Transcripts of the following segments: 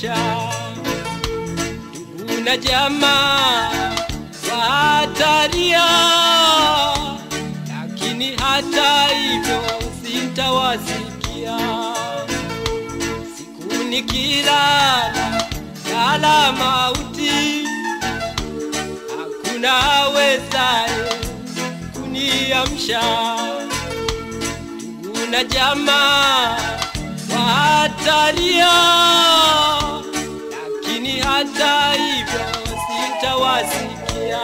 kuniamsha. Ndugu na jamaa watalia, lakini hata hivyo sitawasikia. Siku nikilala lala mauti, hakuna awezaye kuniamsha. Ndugu na jamaa watalia, lakini hata hivyo sitawasikia.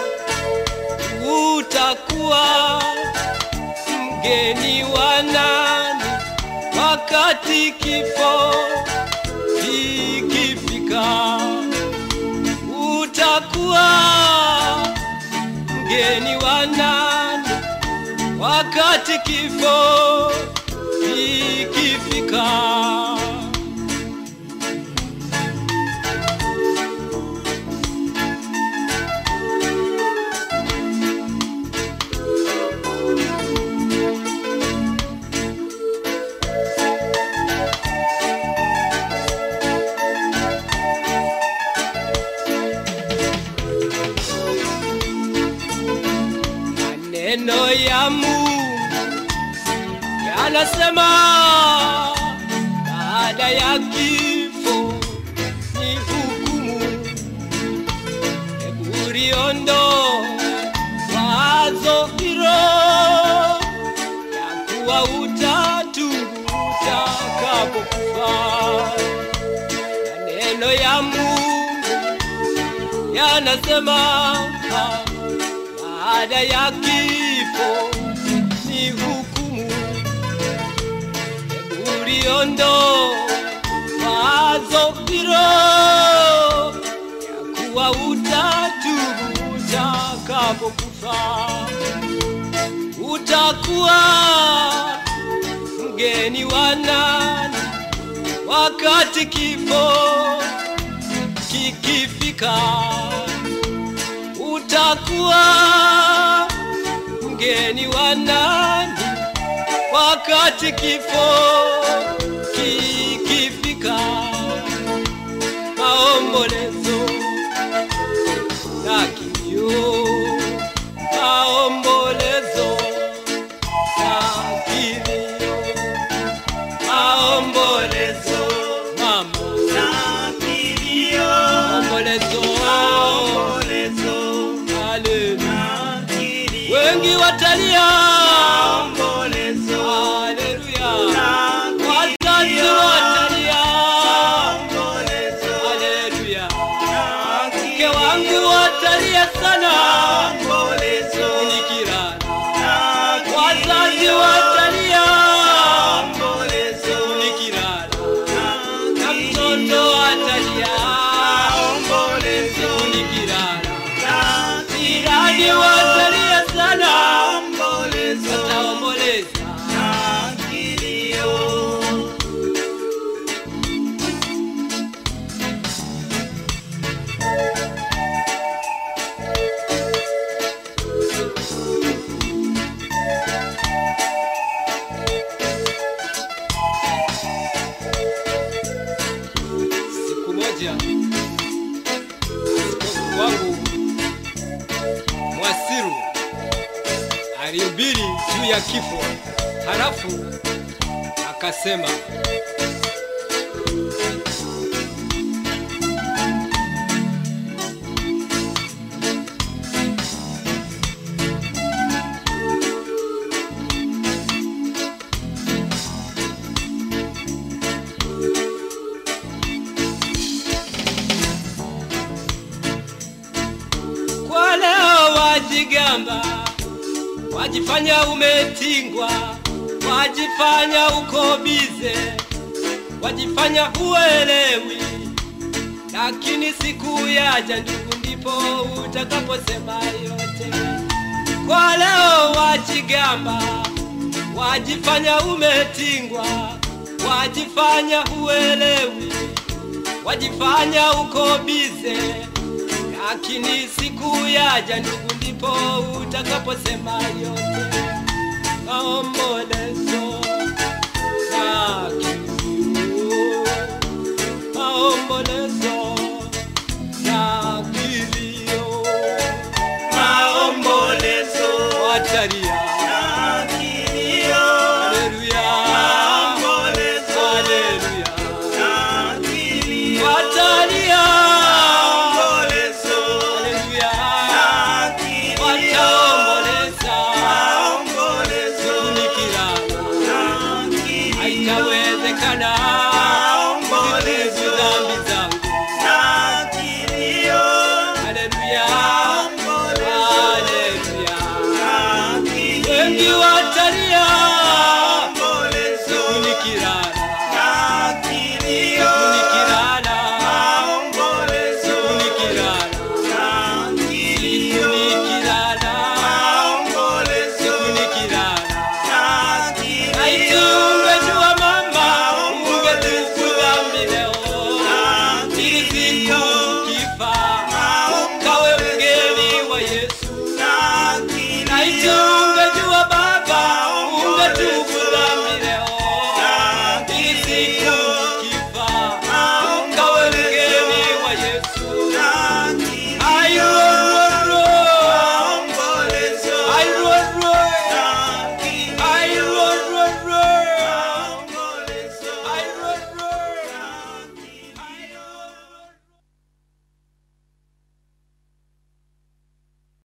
Utakuwa mgeni wa nani wakati kifo kikifika? Utakuwa mgeni wa nani wakati kifo kikifika? Maneno ya Mungu yanasema baada ya kifo ni hukumu. Hebu liondoe wazo hilo ya kuwa utatubu utakapokufa. Maneno ya Mungu yanasema baada ya kifo ni hukumu. Hebu liondoe wazo hilo ya kuwa utatubu utakapokufa. Utakuwa mgeni wa nani wakati kifo kikifika? Utakuwa mgeni wa nani wakati kifo kikifika? Maombolezo na kilio, maombolezo na kilio, maombolezo mama na kilio, maombolezo wengi watalia, haleluya, wazazi watalia, haleluya, mke wangu watalia sana nikilala, wazazi watalia nikilala, na mtoto watalia nikilala, jirani watalia sana, wataomboleza na kilio. Siku moja askofu wangu Mwasiru alihubiri juu ya kifo, halafu akasema, kwa leo wajigamba, wajifanya umetingwa, wajifanya uko bize, wajifanya huelewi, lakini siku yaja ndugu ndipo utakaposema yote. Kwa leo wajigamba, wajifanya umetingwa, wajifanya huelewi, wajifanya uko bize, lakini siku yaja ndugu ndipo utakaposema yote. Maombolezo na kilio, maombolezo na kilio, maombolezo watalia na kilio, haleluya, maombolezo haleluya, na kilio, watalia maombolezo haleluya, na kilio, wataomboleza maombolezo kunikirana, na kilio, haitawezekana maombolezo dhambi zangu, na kilio, haleluya.